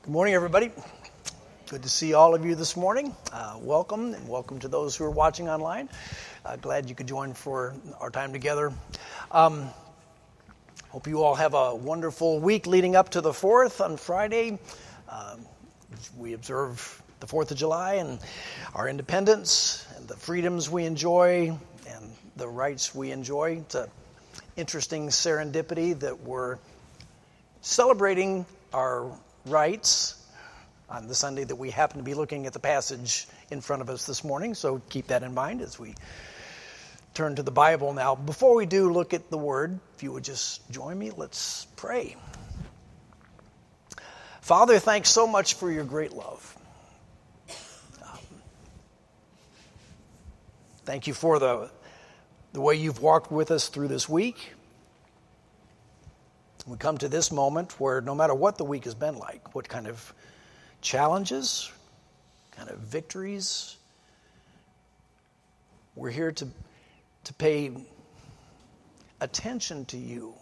Good morning, everybody. Good to see all of you this morning. Welcome, and welcome to those who are watching online. Glad you could join for our time together. Hope you all have a wonderful week leading up to the 4th on Friday. We observe the 4th of July and our independence and the freedoms we enjoy and the rights we enjoy. It's an interesting serendipity that we're celebrating our rights on the Sunday that we happen to be looking at the passage in front of us this morning. So keep that in mind as we turn to the Bible now. Before we do look at the Word, if you would just join me, let's pray. Father, thanks so much for your great love. Thank you for the way you've walked with us through this week. We come to this moment where no matter what the week has been like, what kind of challenges, kind of victories, we're here to pay attention to you,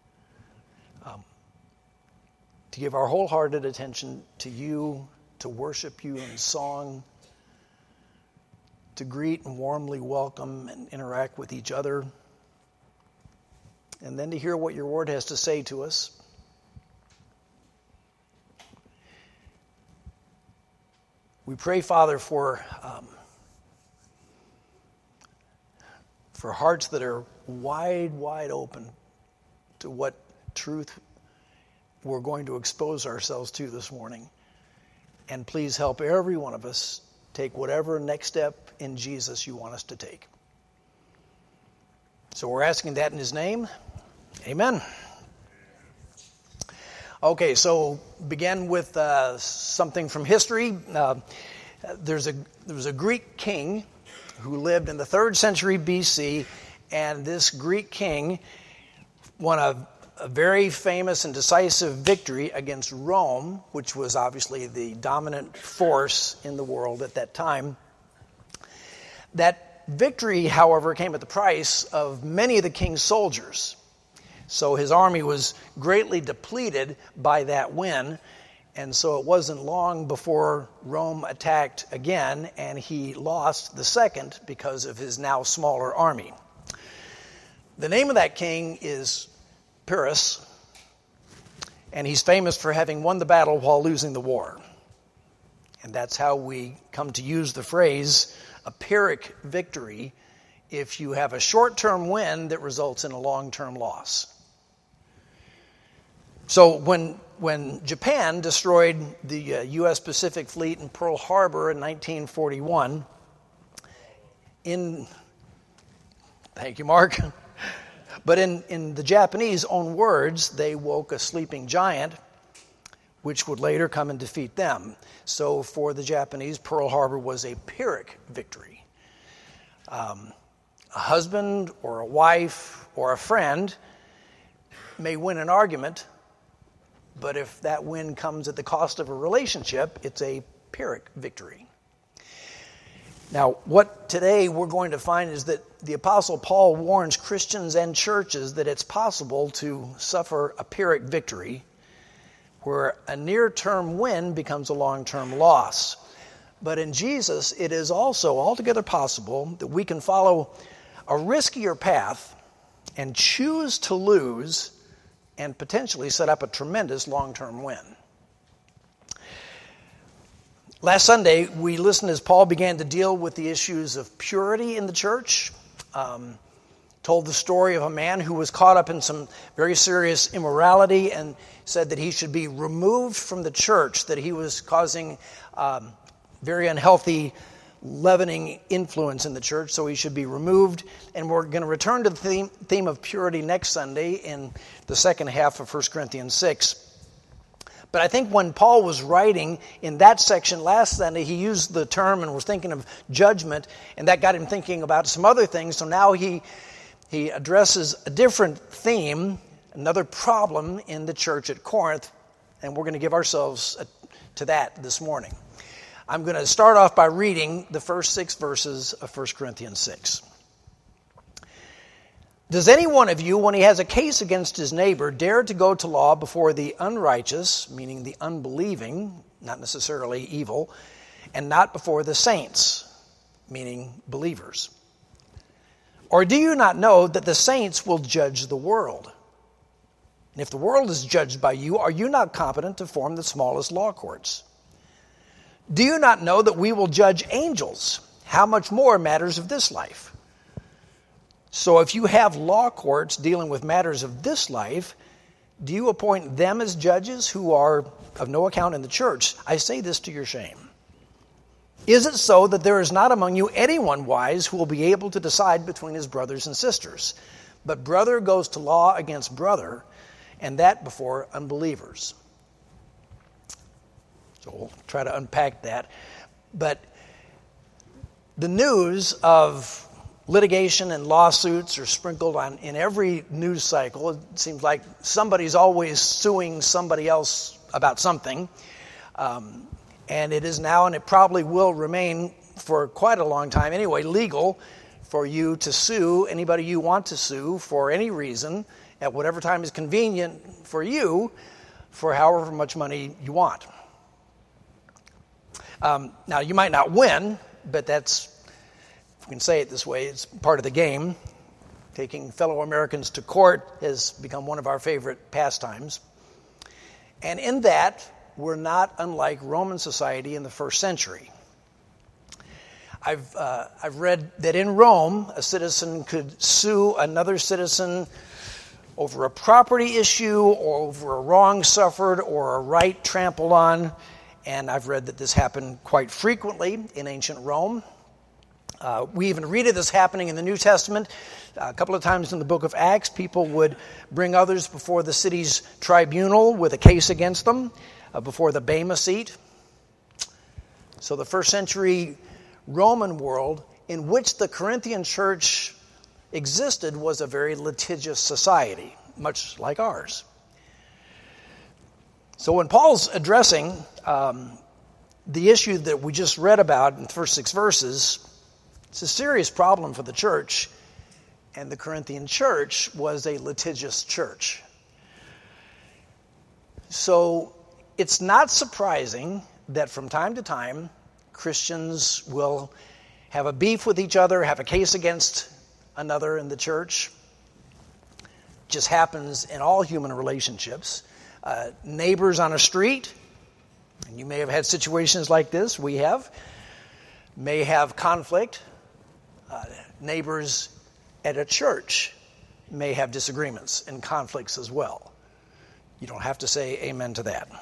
to give our wholehearted attention to you, to worship you in song, to greet and warmly welcome and interact with each other, and then to hear what your word has to say to us. We pray, Father, for hearts that are wide open to what truth we're going to expose ourselves to this morning. And please help every one of us take whatever next step in Jesus you want us to take. So we're asking that in his name. Amen. Okay, so begin with something from history. There was a Greek king who lived in the 3rd century BC, and this Greek king won a very famous and decisive victory against Rome, which was obviously the dominant force in the world at that time. That victory, however, came at the price of many of the king's soldiers. So his army was greatly depleted by that win, and so it wasn't long before Rome attacked again, and he lost the second because of his now smaller army. The name of that king is Pyrrhus, and he's famous for having won the battle while losing the war. And that's how we come to use the phrase, a Pyrrhic victory, if you have a short-term win that results in a long-term loss. So when Japan destroyed the U.S. Pacific Fleet in Pearl Harbor in 1941, thank you, Mark, but in the Japanese' own words, they woke a sleeping giant, which would later come and defeat them. So for the Japanese, Pearl Harbor was a Pyrrhic victory. A husband or a wife or a friend may win an argument, but if that win comes at the cost of a relationship, it's a Pyrrhic victory. Now, what today we're going to find is that the Apostle Paul warns Christians and churches that it's possible to suffer a Pyrrhic victory where a near-term win becomes a long-term loss. But in Jesus, it is also altogether possible that we can follow a riskier path and choose to lose and potentially set up a tremendous long-term win. Last Sunday, we listened as Paul began to deal with the issues of purity in the church. Told the story of a man who was caught up in some very serious immorality and said that he should be removed from the church, that he was causing very unhealthy leavening influence in the church, so he should be removed. And we're going to return to the theme of purity next Sunday in the second half of 1 Corinthians 6. But I think when Paul was writing in that section last Sunday, he used the term and was thinking of judgment, and that got him thinking about some other things. So now he addresses a different theme, another problem in the church at Corinth, and we're going to give ourselves to that this morning. I'm going to start off by reading the first 6 verses of 1 Corinthians 6. Does any one of you, when he has a case against his neighbor, dare to go to law before the unrighteous, meaning the unbelieving, not necessarily evil, and not before the saints, meaning believers? Or do you not know that the saints will judge the world? And if the world is judged by you, are you not competent to form the smallest law courts? Do you not know that we will judge angels? How much more matters of this life? So if you have law courts dealing with matters of this life, do you appoint them as judges who are of no account in the church? I say this to your shame. Is it so that there is not among you anyone wise who will be able to decide between his brothers and sisters? But brother goes to law against brother, and that before unbelievers. So we'll try to unpack that. But the news of litigation and lawsuits are sprinkled in every news cycle. It seems like somebody's always suing somebody else about something. And it is now, and it probably will remain for quite a long time anyway, legal for you to sue anybody you want to sue for any reason at whatever time is convenient for you for however much money you want. Now, you might not win, but that's, if we can say it this way, it's part of the game. Taking fellow Americans to court has become one of our favorite pastimes. And in that, we're not unlike Roman society in the first century. I've read that in Rome, a citizen could sue another citizen over a property issue, or over a wrong suffered, or a right trampled on. And I've read that this happened quite frequently in ancient Rome. We even read of this happening in the New Testament. A couple of times in the book of Acts, people would bring others before the city's tribunal with a case against them, before the Bema seat. So the first century Roman world in which the Corinthian church existed was a very litigious society, much like ours. So when Paul's addressing the issue that we just read about in the first 6 verses, it's a serious problem for the church, and the Corinthian church was a litigious church. So it's not surprising that from time to time, Christians will have a beef with each other, have a case against another in the church. It just happens in all human relationships. Neighbors on a street, and you may have had situations like this, we have, may have conflict. Neighbors at a church may have disagreements and conflicts as well. You don't have to say amen to that.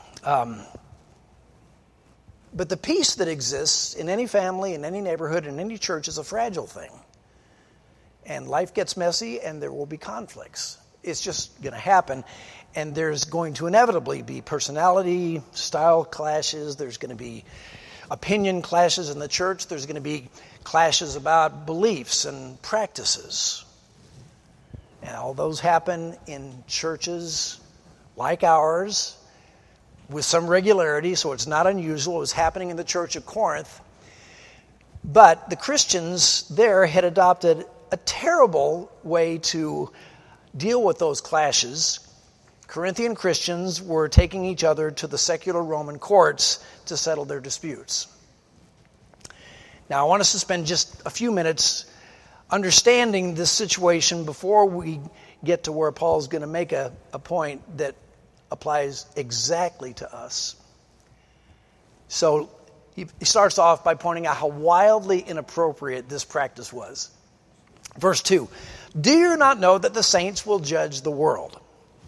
But the peace that exists in any family, in any neighborhood, in any church is a fragile thing. And life gets messy and there will be conflicts. It's just going to happen. And there's going to inevitably be personality, style clashes. There's going to be opinion clashes in the church. There's going to be clashes about beliefs and practices. And all those happen in churches like ours with some regularity, so it's not unusual. It was happening in the church of Corinth. But the Christians there had adopted a terrible way to deal with those clashes. Corinthian Christians were taking each other to the secular Roman courts to settle their disputes. Now, I want us to spend just a few minutes understanding this situation before we get to where Paul's going to make a point that applies exactly to us. So he starts off by pointing out how wildly inappropriate this practice was. Verse 2, do you not know that the saints will judge the world?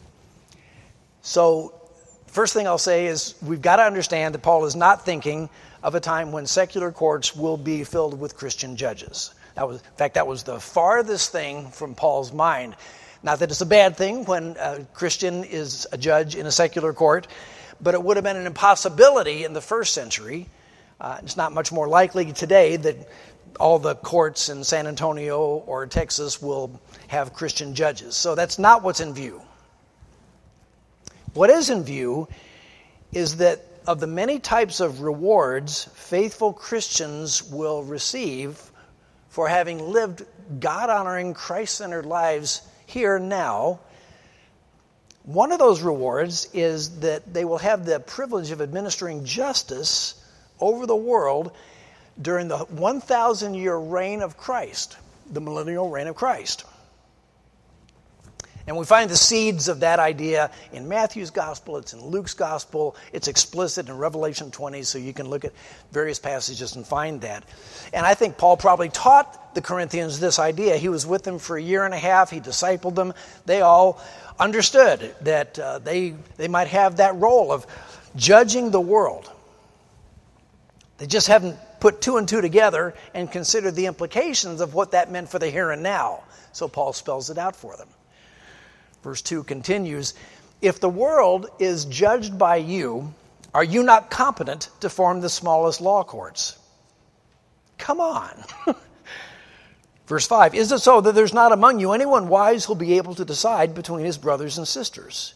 So first thing I'll say is we've got to understand that Paul is not thinking of a time when secular courts will be filled with Christian judges. In fact, that was the farthest thing from Paul's mind. Not that it's a bad thing when a Christian is a judge in a secular court, but it would have been an impossibility in the first century. It's not much more likely today that all the courts in San Antonio or Texas will have Christian judges. So that's not what's in view. What is in view is that of the many types of rewards faithful Christians will receive for having lived God-honoring, Christ-centered lives here now. One of those rewards is that they will have the privilege of administering justice over the world during the 1,000-year reign of Christ, the millennial reign of Christ. And we find the seeds of that idea in Matthew's gospel, it's in Luke's gospel, it's explicit in Revelation 20, so you can look at various passages and find that. And I think Paul probably taught the Corinthians this idea. He was with them for a year and a half, he discipled them. They all understood that they might have that role of judging the world. They just haven't put two and two together and considered the implications of what that meant for the here and now. So Paul spells it out for them. Verse 2 continues, if the world is judged by you, are you not competent to form the smallest law courts? Come on. Verse 5, is it so that there's not among you anyone wise who'll be able to decide between his brothers and sisters?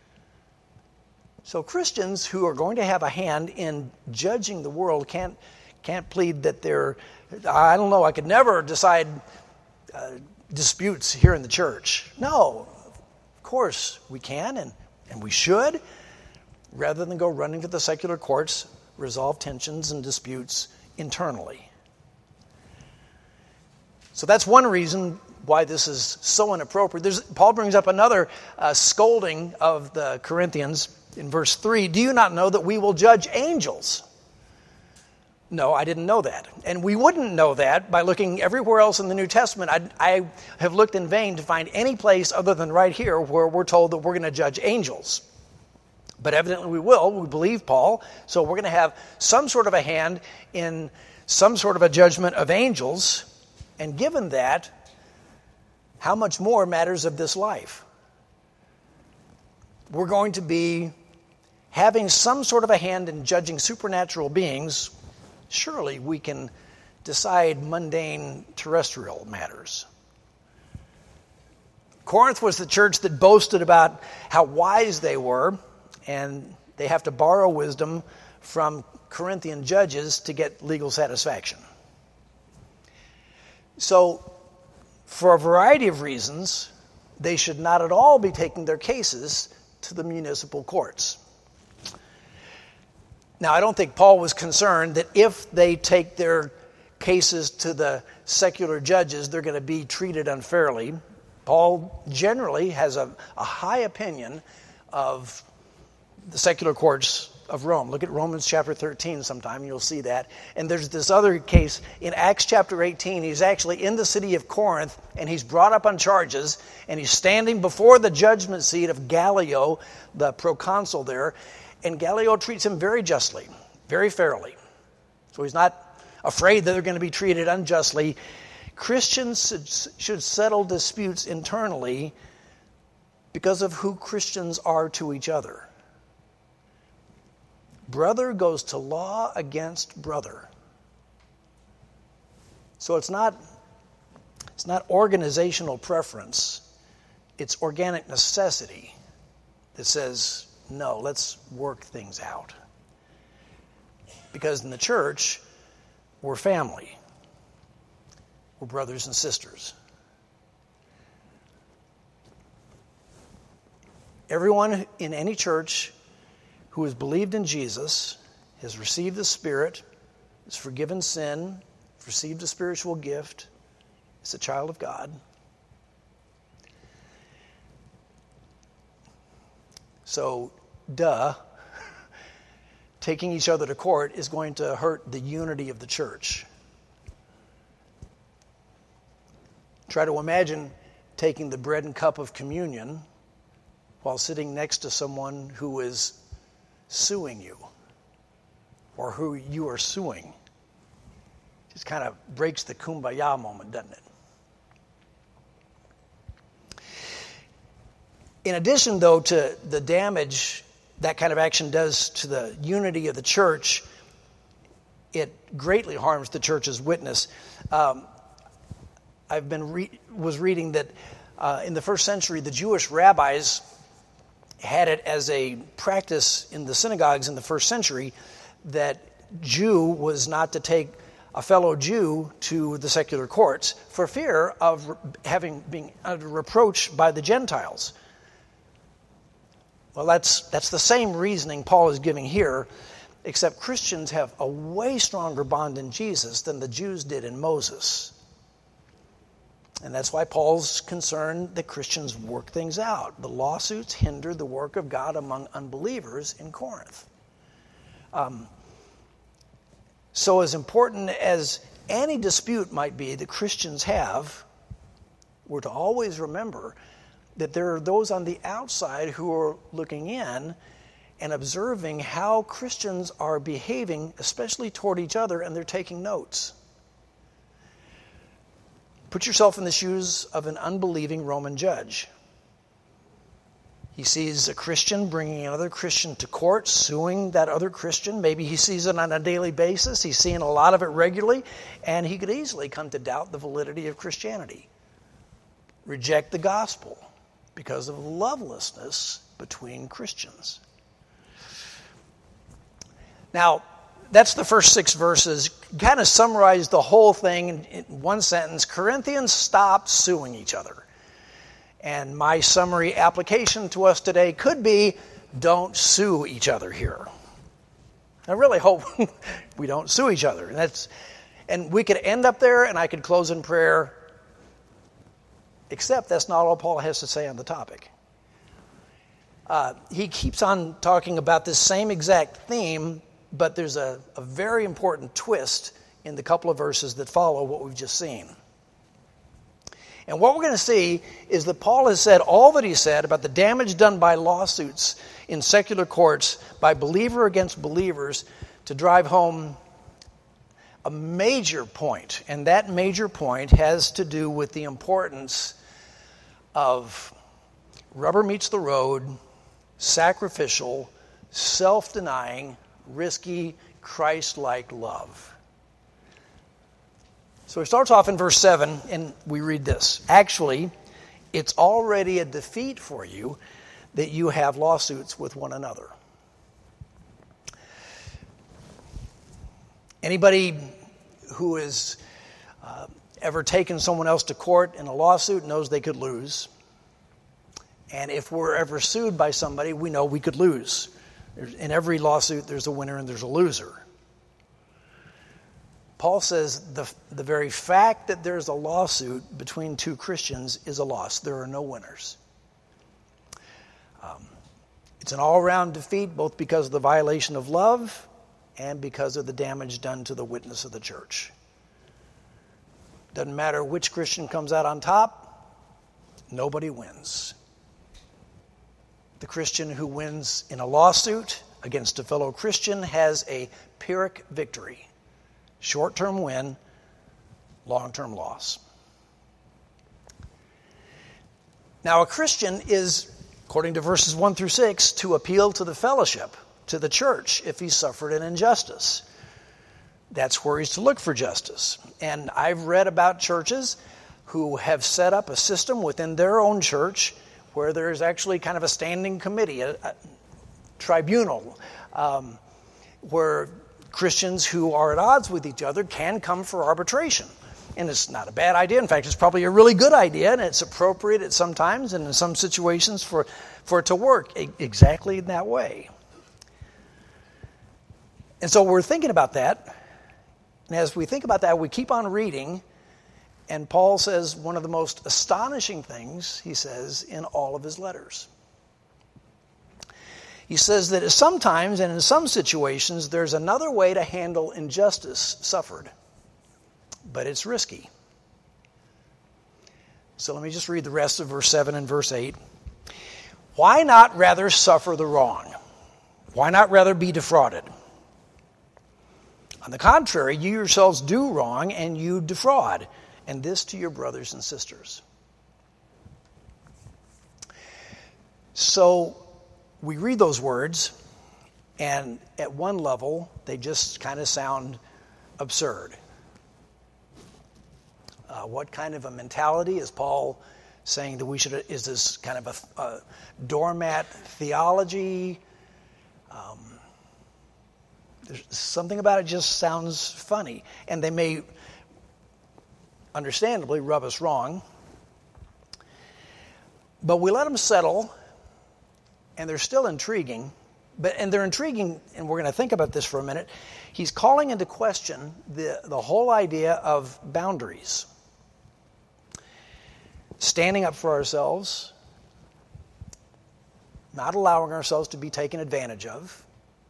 So Christians who are going to have a hand in judging the world can't plead that they're, I don't know, I could never decide disputes here in the church. No. Of course, we can and we should, rather than go running to the secular courts, resolve tensions and disputes internally. So that's one reason why this is so inappropriate. Paul brings up another scolding of the Corinthians in verse 3. Do you not know that we will judge angels? No, I didn't know that. And we wouldn't know that by looking everywhere else in the New Testament. I have looked in vain to find any place other than right here where we're told that we're going to judge angels. But evidently we will. We believe Paul. So we're going to have some sort of a hand in some sort of a judgment of angels. And given that, how much more matters of this life? We're going to be having some sort of a hand in judging supernatural beings. Surely we can decide mundane terrestrial matters. Corinth was the church that boasted about how wise they were, and they have to borrow wisdom from Corinthian judges to get legal satisfaction. So, for a variety of reasons, they should not at all be taking their cases to the municipal courts. Now, I don't think Paul was concerned that if they take their cases to the secular judges, they're going to be treated unfairly. Paul generally has a high opinion of the secular courts of Rome. Look at Romans chapter 13 sometime, you'll see that. And there's this other case in Acts chapter 18. He's actually in the city of Corinth, and he's brought up on charges, and he's standing before the judgment seat of Gallio, the proconsul there. And Gallio treats him very justly, very fairly. So he's not afraid that they're going to be treated unjustly. Christians should settle disputes internally because of who Christians are to each other. Brother goes to law against brother. So it's not organizational preference. It's organic necessity that says, no, let's work things out. Because in the church, we're family. We're brothers and sisters. Everyone in any church who has believed in Jesus, has received the Spirit, has forgiven sin, received a spiritual gift, is a child of God. So, taking each other to court is going to hurt the unity of the church. Try to imagine taking the bread and cup of communion while sitting next to someone who is suing you or who you are suing. Just kind of breaks the kumbaya moment, doesn't it? In addition, though, to the damage that kind of action does to the unity of the church, it greatly harms the church's witness. Was reading that in the first century, the Jewish rabbis had it as a practice in the synagogues in the first century that Jew was not to take a fellow Jew to the secular courts for fear of being under reproach by the Gentiles. Well, that's the same reasoning Paul is giving here, except Christians have a way stronger bond in Jesus than the Jews did in Moses. And that's why Paul's concerned that Christians work things out. The lawsuits hinder the work of God among unbelievers in Corinth. So as important as any dispute might be that Christians have, we're to always remember that there are those on the outside who are looking in and observing how Christians are behaving, especially toward each other, and they're taking notes. Put yourself in the shoes of an unbelieving Roman judge. He sees a Christian bringing another Christian to court, suing that other Christian. Maybe he sees it on a daily basis. He's seeing a lot of it regularly, and he could easily come to doubt the validity of Christianity. Reject the gospel because of lovelessness between Christians. Now, that's the first 6 verses. Kind of summarize the whole thing in one sentence. Corinthians, stop suing each other. And my summary application to us today could be, don't sue each other here. I really hope we don't sue each other. And we could end up there, and I could close in prayer, except that's not all Paul has to say on the topic. He keeps on talking about this same exact theme, but there's a very important twist in the couple of verses that follow what we've just seen. And what we're going to see is that Paul has said all that he said about the damage done by lawsuits in secular courts by believer against believers to drive home a major point. And that major point has to do with the importance of rubber meets the road, sacrificial, self-denying, risky, Christ-like love. So he starts off in verse 7, and we read this. Actually, it's already a defeat for you that you have lawsuits with one another. Anybody who has ever taken someone else to court in a lawsuit knows they could lose. And if we're ever sued by somebody, we know we could lose. In every lawsuit, there's a winner and there's a loser. Paul says the very fact that there's a lawsuit between two Christians is a loss. There are no winners. It's an all-around defeat, both because of the violation of love and because of the damage done to the witness of the church. Doesn't matter which Christian comes out on top, nobody wins. The Christian who wins in a lawsuit against a fellow Christian has a Pyrrhic victory. Short-term win, long-term loss. Now, a Christian is, according to verses 1 through 6, to appeal to the fellowship, to the church, if he's suffered an injustice. That's where he's to look for justice. And I've read about churches who have set up a system within their own church where there's actually kind of a standing committee, a tribunal, where Christians who are at odds with each other can come for arbitration. And it's not a bad idea. In fact, it's probably a really good idea, and it's appropriate at some times and in some situations for it to work exactly in that way. And so we're thinking about that. And as we think about that, we keep on reading. And Paul says one of the most astonishing things, he says, in all of his letters. He says that sometimes and in some situations there's another way to handle injustice suffered, but it's risky. So let me just read the rest of verse 7 and verse 8. Why not rather suffer the wrong? Why not rather be defrauded? On the contrary, you yourselves do wrong and you defraud, and this to your brothers and sisters. So we read those words, and at one level, they just kind of sound absurd. What kind of a mentality is Paul saying that we should? Is this kind of a doormat theology? There's something about it just sounds funny. And they may, understandably, rub us wrong. But we let them settle, and they're still intriguing. And they're intriguing, and we're going to think about this for a minute. He's calling into question the whole idea of boundaries. Standing up for ourselves, not allowing ourselves to be taken advantage of.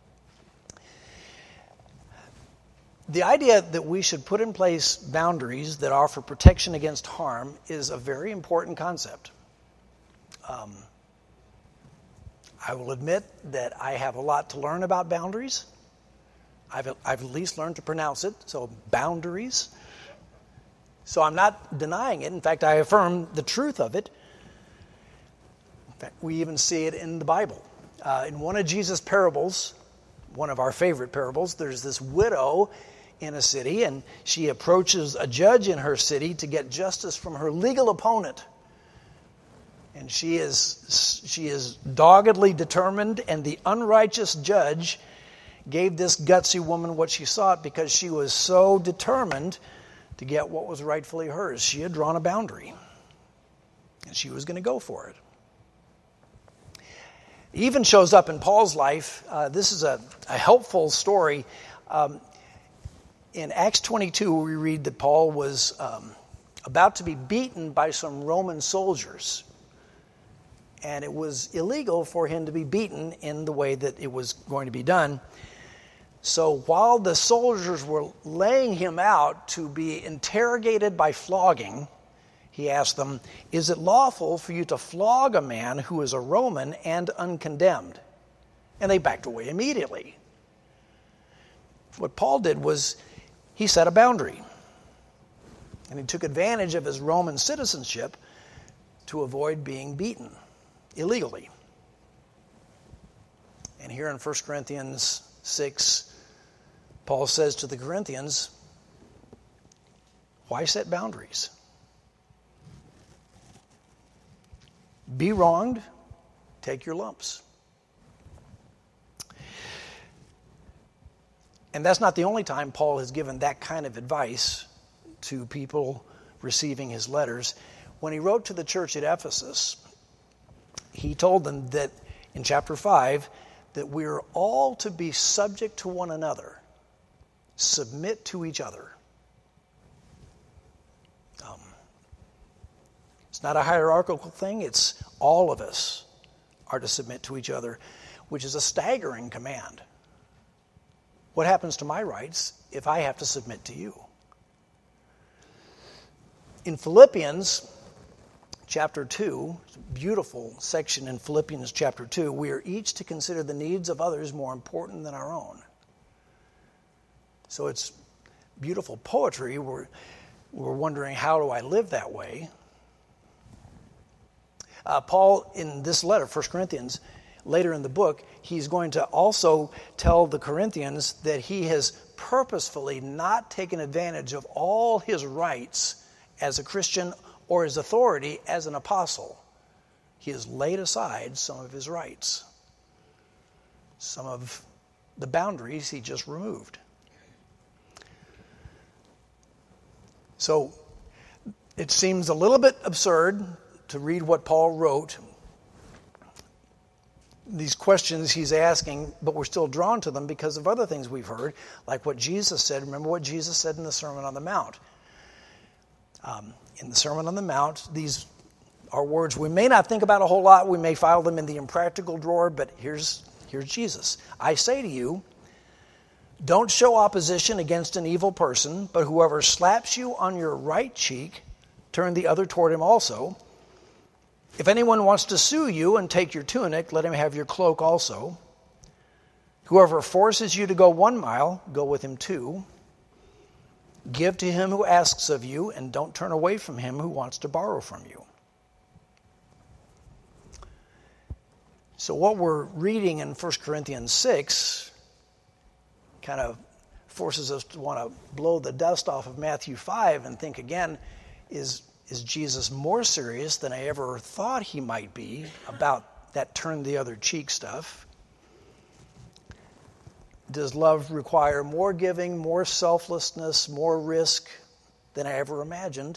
The idea that we should put in place boundaries that offer protection against harm is a very important concept. I will admit that I have a lot to learn about boundaries. I've at least learned to pronounce it, so boundaries. So I'm not denying it. In fact, I affirm the truth of it. In fact, we even see it in the Bible. In one of Jesus' parables, one of our favorite parables, there's this widow in a city, and she approaches a judge in her city to get justice from her legal opponent. And she is doggedly determined, and the unrighteous judge gave this gutsy woman what she sought because she was so determined to get what was rightfully hers. She had drawn a boundary, and she was going to go for it. It even shows up in Paul's life. This is a helpful story. In Acts 22, we read that Paul was about to be beaten by some Roman soldiers. And it was illegal for him to be beaten in the way that it was going to be done. So while the soldiers were laying him out to be interrogated by flogging, he asked them, "Is it lawful for you to flog a man who is a Roman and uncondemned?" And they backed away immediately. What Paul did was he set a boundary. And he took advantage of his Roman citizenship to avoid being beaten illegally. And here in 1 Corinthians 6, Paul says to the Corinthians, why set boundaries? Be wronged, take your lumps. And that's not the only time Paul has given that kind of advice to people receiving his letters. When he wrote to the church at Ephesus, he told them that in chapter 5 that we are all to be subject to one another, submit to each other. It's not a hierarchical thing. It's all of us are to submit to each other, which is a staggering command. What happens to my rights if I have to submit to you? In Philippians chapter 2, beautiful section in Philippians chapter 2, we are each to consider the needs of others more important than our own. So it's beautiful poetry. We're wondering, how do I live that way? Paul, in this letter, 1 Corinthians, later in the book, he's going to also tell the Corinthians that he has purposefully not taken advantage of all his rights as a Christian or his authority as an apostle. He has laid aside some of his rights, some of the boundaries he just removed. So it seems a little bit absurd to read what Paul wrote, these questions he's asking, but we're still drawn to them because of other things we've heard, like what Jesus said. Remember what Jesus said in the Sermon on the Mount. In the Sermon on the Mount, these are words we may not think about a whole lot. We may file them in the impractical drawer, but here's Jesus. I say to you, don't show opposition against an evil person, but whoever slaps you on your right cheek, turn the other toward him also. If anyone wants to sue you and take your tunic, let him have your cloak also. Whoever forces you to go 1 mile, go with him 2. Give to him who asks of you, and don't turn away from him who wants to borrow from you. So what we're reading in 1 Corinthians 6 kind of forces us to want to blow the dust off of Matthew 5 and think again, is Jesus more serious than I ever thought he might be about that turn the other cheek stuff? does love require more giving, more selflessness, more risk than I ever imagined.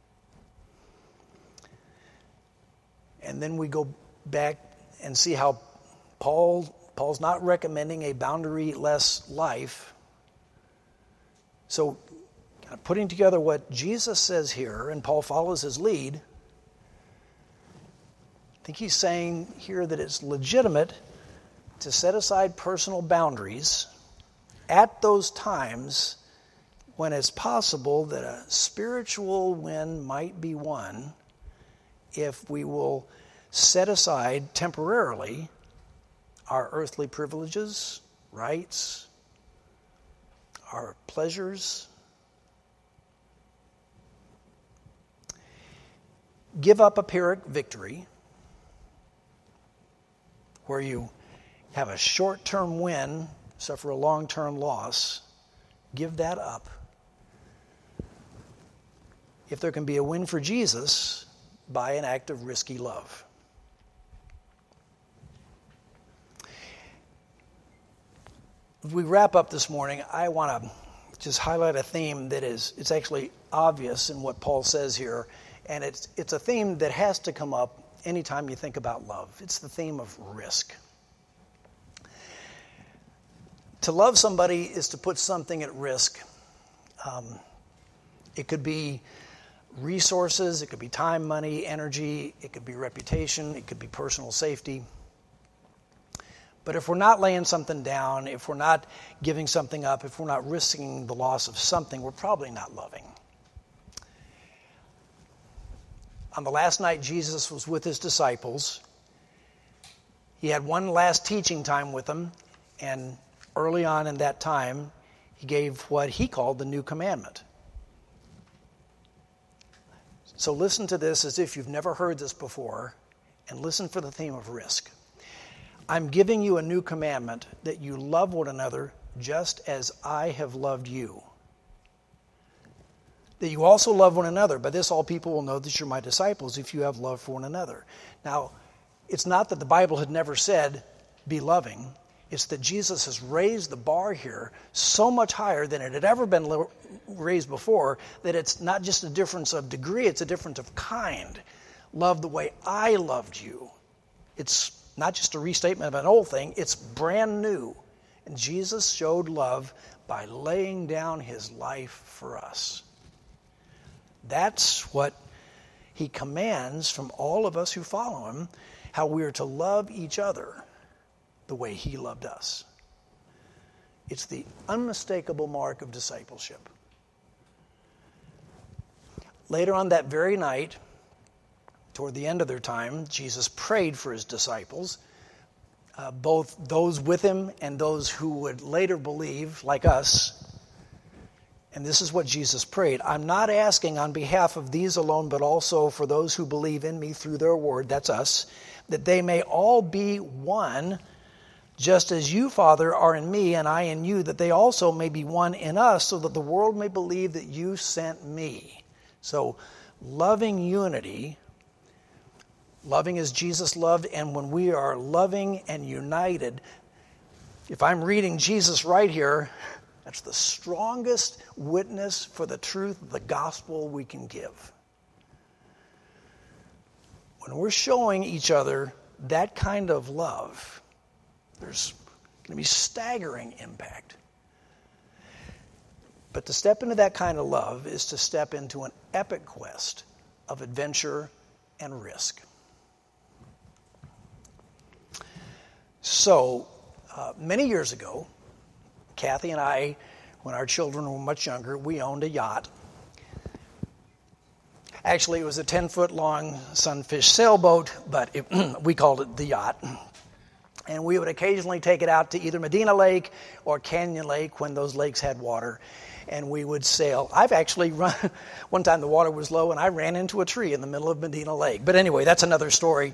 And then we go back and see how Paul's not recommending a boundary-less life. So kind of putting together what Jesus says here, and Paul follows his lead, I think he's saying here that it's legitimate to set aside personal boundaries at those times when it's possible that a spiritual win might be won if we will set aside temporarily our earthly privileges, rights, our pleasures. Give up a Pyrrhic victory where you have a short-term win, suffer a long-term loss. Give that up. If there can be a win for Jesus by an act of risky love. As we wrap up this morning, I want to just highlight a theme that it's actually obvious in what Paul says here, and it's a theme that has to come up anytime you think about love. It's the theme of risk. To love somebody is to put something at risk. It could be resources, it could be time, money, energy, it could be reputation, it could be personal safety. But if we're not laying something down, if we're not giving something up, if we're not risking the loss of something, we're probably not loving. On the last night Jesus was with his disciples, he had one last teaching time with them, and early on in that time, he gave what he called the new commandment. So listen to this as if you've never heard this before, and listen for the theme of risk. I'm giving you a new commandment, that you love one another just as I have loved you. That you also love one another. By this all people will know that you're my disciples, if you have love for one another. Now, it's not that the Bible had never said, be loving. It's that Jesus has raised the bar here so much higher than it had ever been raised before, that it's not just a difference of degree, it's a difference of kind. Love the way I loved you. It's not just a restatement of an old thing, it's brand new. And Jesus showed love by laying down his life for us. That's what he commands from all of us who follow him, how we are to love each other the way he loved us. It's the unmistakable mark of discipleship. Later on that very night, toward the end of their time, Jesus prayed for his disciples, both those with him and those who would later believe, like us. And this is what Jesus prayed. I'm not asking on behalf of these alone, but also for those who believe in me through their word, that's us, that they may all be one, just as you, Father, are in me and I in you, that they also may be one in us, so that the world may believe that you sent me. So, loving unity, loving as Jesus loved, and when we are loving and united, if I'm reading Jesus right here, that's the strongest witness for the truth of the gospel we can give. When we're showing each other that kind of love, there's going to be staggering impact. But to step into that kind of love is to step into an epic quest of adventure and risk. So, many years ago, Kathy and I, when our children were much younger, we owned a yacht. Actually, it was a 10-foot-long sunfish sailboat, but we called it the yacht. And we would occasionally take it out to either Medina Lake or Canyon Lake when those lakes had water, and we would sail. I've actually run, one time the water was low and I ran into a tree in the middle of Medina Lake. But anyway, that's another story.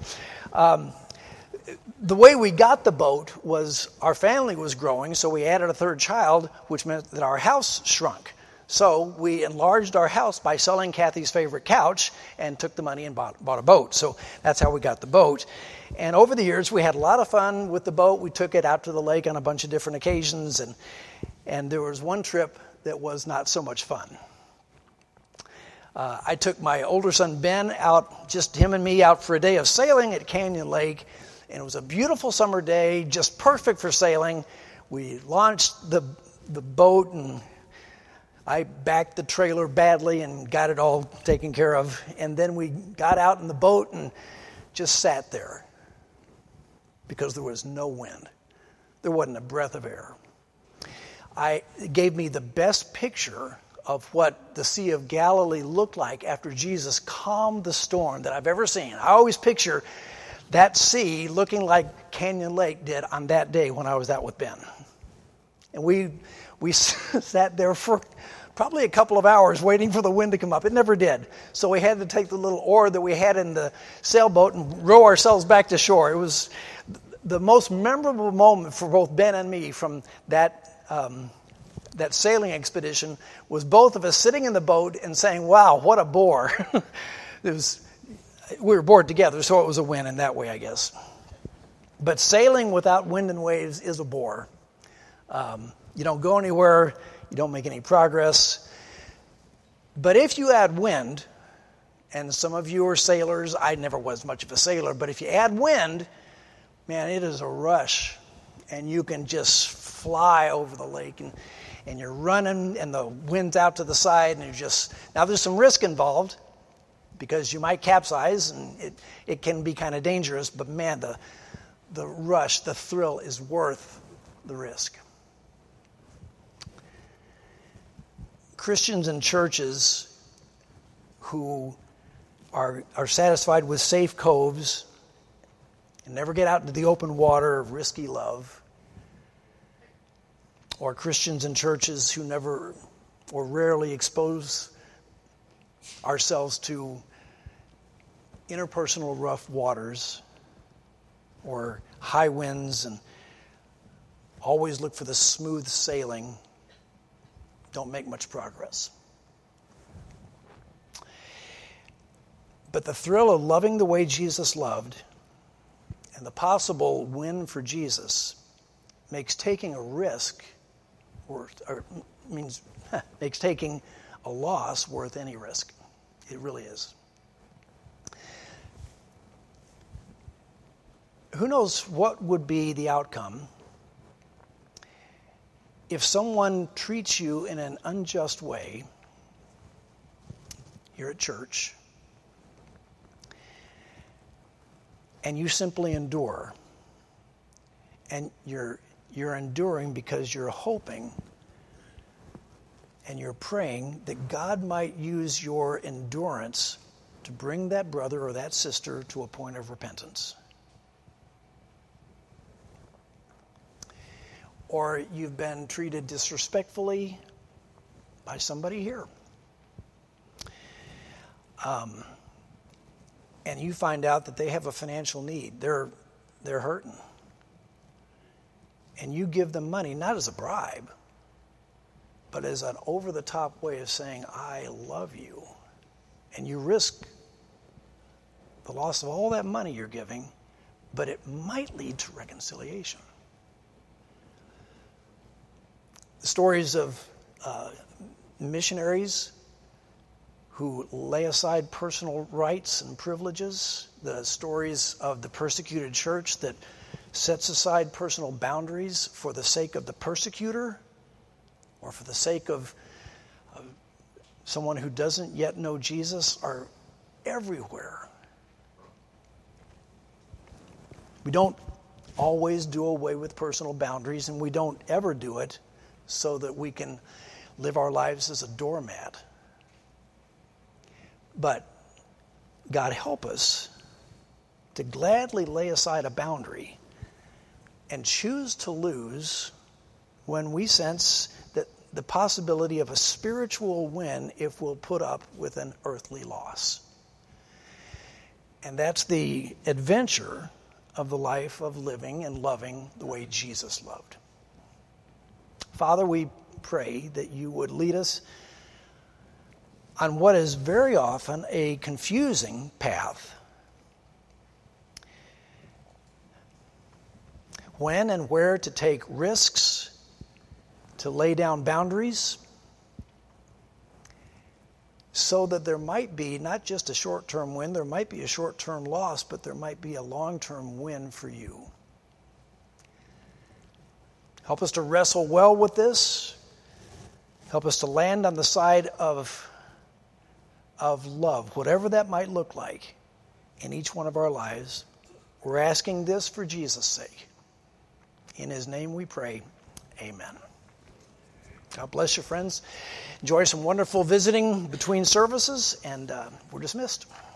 The way we got the boat was our family was growing, so we added a third child, which meant that our house shrunk. So we enlarged our house by selling Kathy's favorite couch and took the money and bought a boat. So that's how we got the boat. And over the years, we had a lot of fun with the boat. We took it out to the lake on a bunch of different occasions. And there was one trip that was not so much fun. I took my older son, Ben, out, just him and me, out for a day of sailing at Canyon Lake. And it was a beautiful summer day, just perfect for sailing. We launched the boat, and I backed the trailer badly and got it all taken care of. And then we got out in the boat and just sat there because there was no wind. There wasn't a breath of air. It gave me the best picture of what the Sea of Galilee looked like after Jesus calmed the storm that I've ever seen. I always picture that sea looking like Canyon Lake did on that day when I was out with Ben. And we sat there for probably a couple of hours waiting for the wind to come up. It never did. So we had to take the little oar that we had in the sailboat and row ourselves back to shore. It was the most memorable moment for both Ben and me from that sailing expedition was both of us sitting in the boat and saying, wow, what a bore. We were bored together, so it was a win in that way, I guess. But sailing without wind and waves is a bore. You don't go anywhere. You don't make any progress. But if you add wind, and some of you are sailors, I never was much of a sailor, but if you add wind, man, it is a rush. And you can just fly over the lake, and you're running, and the wind's out to the side, and now there's some risk involved, because you might capsize, and it can be kind of dangerous, but man, the rush, the thrill is worth the risk. Christians and churches who are satisfied with safe coves and never get out into the open water of risky love, or Christians and churches who never or rarely expose ourselves to interpersonal rough waters or high winds and always look for the smooth sailing, don't make much progress. But the thrill of loving the way Jesus loved and the possible win for Jesus makes taking a risk makes taking a loss worth any risk. It really is. Who knows what would be the outcome if someone treats you in an unjust way here at church and you simply endure, and you're enduring because you're hoping and you're praying that God might use your endurance to bring that brother or that sister to a point of repentance. Or you've been treated disrespectfully by somebody here. And you find out that they have a financial need. They're hurting. And you give them money, not as a bribe, but as an over-the-top way of saying, I love you. And you risk the loss of all that money you're giving, but it might lead to reconciliation. The stories of missionaries who lay aside personal rights and privileges, the stories of the persecuted church that sets aside personal boundaries for the sake of the persecutor or for the sake of someone who doesn't yet know Jesus are everywhere. We don't always do away with personal boundaries, and we don't ever do it so that we can live our lives as a doormat. But God help us to gladly lay aside a boundary and choose to lose when we sense that the possibility of a spiritual win if we'll put up with an earthly loss. And that's the adventure of the life of living and loving the way Jesus loved. Father, we pray that you would lead us on what is very often a confusing path. When and where to take risks, to lay down boundaries, so that there might be not just a short-term win, there might be a short-term loss, but there might be a long-term win for you. Help us to wrestle well with this. Help us to land on the side of love, whatever that might look like in each one of our lives. We're asking this for Jesus' sake. In his name we pray. Amen. God bless you, friends. Enjoy some wonderful visiting between services, and we're dismissed.